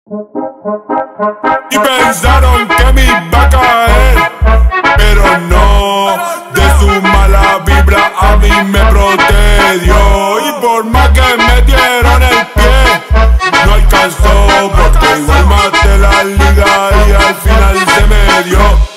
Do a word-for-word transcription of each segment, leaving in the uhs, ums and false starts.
Y pensaron que me iba a caer, pero no, de su mala vibra a mí me protegió. Y por más que me dieron el pie, no alcanzó, porque igual maté la liga y al final se me dio.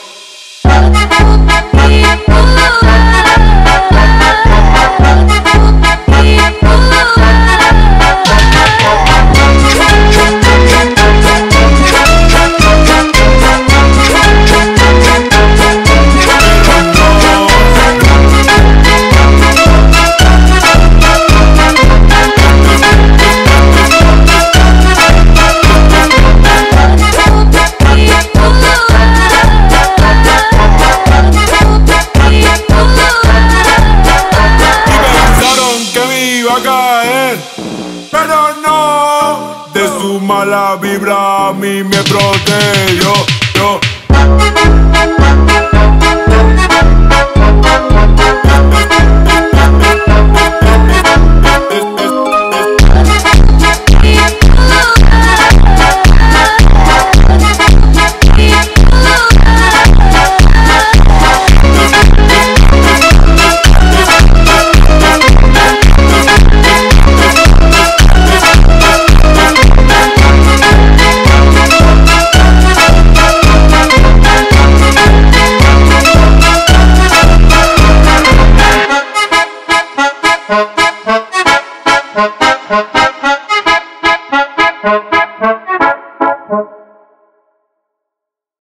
A caer, pero no, de su mala vibra a mí me protegió. Yo